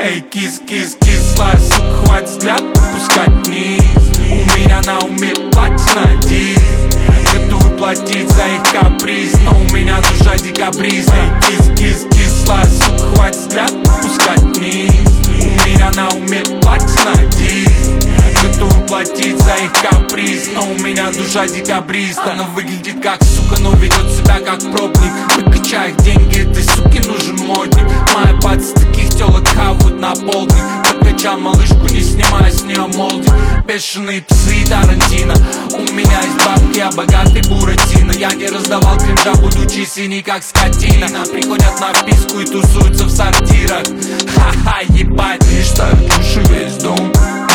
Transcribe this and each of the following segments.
Эй, кислая сука, хватит взгляд пускать вниз. У меня на уме платить на диск. Готовы платить за их каприз, но у меня душа декабрист. Эй, кислая сука, хватит взгляд пускать вниз. У меня на уме платить на диск. Готовы платить за их каприз, но у меня душа декабриста. Она выглядит как сука, но ведет себя как пробник. Выкачай их деньги, этой суке нужен модник. Моя пац таких телок хавают на полдник. Прокачал малышку, не снимая с нее молдик. Бешеные псы и Тарантино. У меня есть бабки, я богатый Буратино. Я не раздавал кринжа, будучи синий как скотина. Приходят на вписку и тусуются в сортирах. Ха-ха, ебать, лишь-то души весь дом.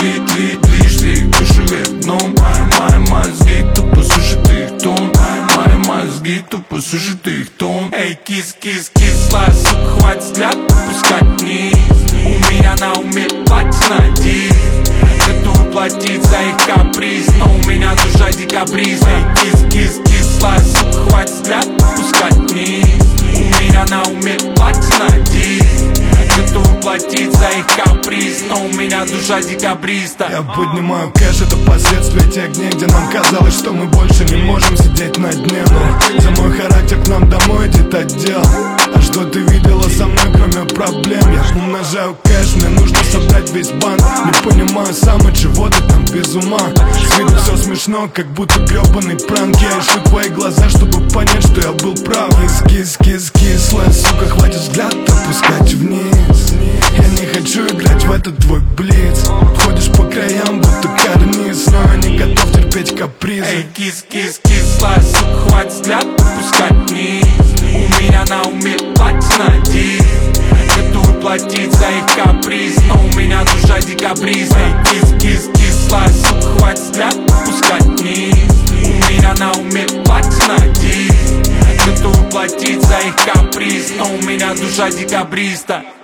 Лишь души вверх дном. Мои мозги тупо сушат их тон. Мои мозги тупо сушат их тон. Эй, кислая сука, хватит взгляд пускать вниз. У меня на уме платить на диск. Готовы платить за их каприз, но у меня душа декабрист. Эй, кислая сука, хватит взгляд пускать вниз. У меня на уме платить на диск. Готовы платить за их каприз, но у меня душа декабриста. Я поднимаю кэш, это последствия тех дней, где нам казалось, что мы больше не можем сидеть на дне. Но за мой характер к нам домой идет отдел. А что ты видела со мной, кроме проблем? Я умножаю кэш, мне нужно собрать весь банк. Не понимаю сам, от чего ты там без ума. С виду все смешно, как будто гребаный пранк. Я ищу твои глаза, чтобы понять, что я был прав. Кислая сука, хватит взгляд опускать вниз. Я не хочу играть в этот твой блиц. Ходишь по краям, будто карниз, но я не готов терпеть капризы. Эй, кислая сука, хватит взгляд опускать вниз. У меня на уме платить на диск. Готовы платить за их каприз, но у меня душа декабрист. Эй, кислая сука, хватит взгляд опускать вниз. У меня на уме платить на диск. Готовы платить за их каприз, но у меня душа декабриста.